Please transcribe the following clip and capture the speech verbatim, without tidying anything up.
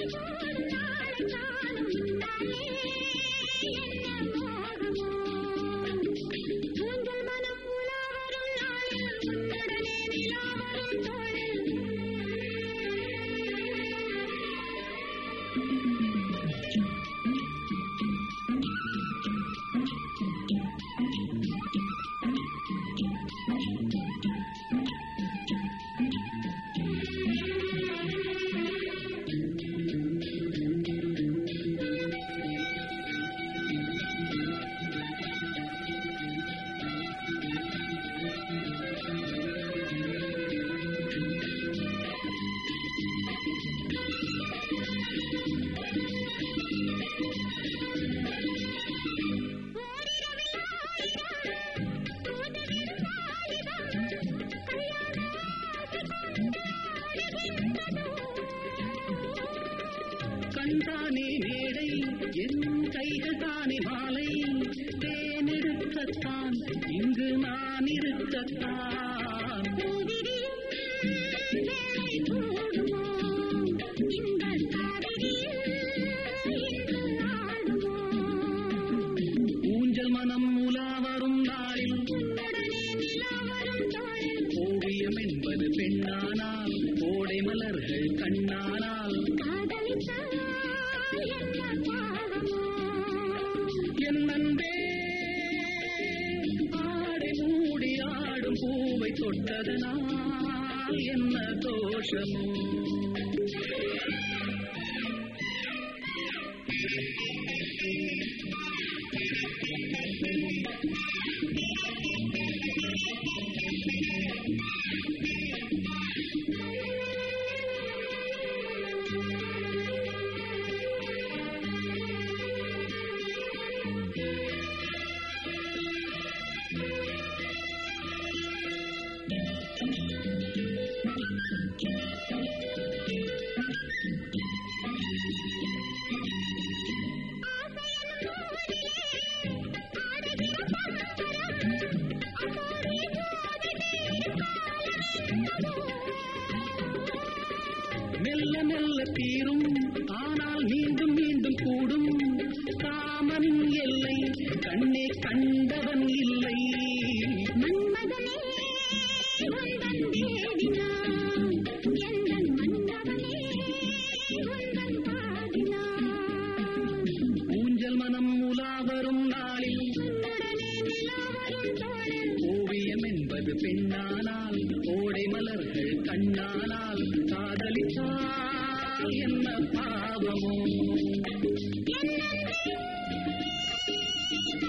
கண்தானே மேடை என் கைகள் தானே மாலை தேனெடுக்கத்தான் இங்கு நான் இருக்கத்தான் ஊஞ்சல் மனம் உலா வரும் நாளில் ஓவியம் என்பது பெண்ணானால் கோடை மலர்கள் கண்ணானால் என் நண்பே ஆடை மூடி ஆடும் பூவை தொட்டதனால் என்ன தோஷமோ மெல்ல மெல்ல தீரும் ஆனால் மீண்டும் மீண்டும் கூடும் காமனின் எல்லை கண்ணே கண்டவன் இல்லை மன்மதனே ஊஞ்சல் மனம் உலா வரும் நாளில் ஓவியம் என்பது பெண்ணானால் ஓடை மலர்கள் கண்ணானால் காதலித்தால் என்ன பாவமோ